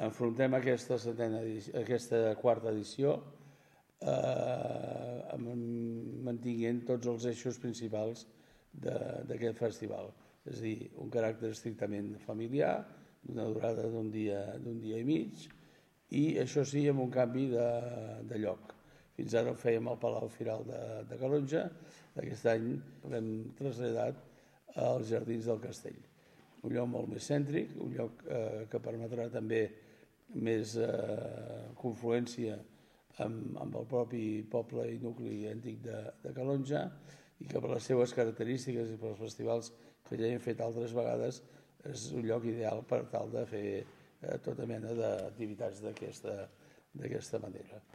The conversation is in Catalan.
enfrontem aquesta quarta edició mantinguent tots els eixos principals d'aquest festival. És a dir, un caràcter estrictament familiar, d'una durada d'un dia i mig, i això sí, amb un canvi de lloc. Fins ara ho fèiem al Palau Firal de Calonge, aquest any l'hem traslladat als Jardins del Castell. Un lloc molt més cèntric, un lloc que permetrà també més confluència amb el propi poble i nucli antic de Calonge, i que per les seues característiques i pels festivals que ja hem fet altres vegades és un lloc ideal per tal de fer tota mena d'activitats d'aquesta manera.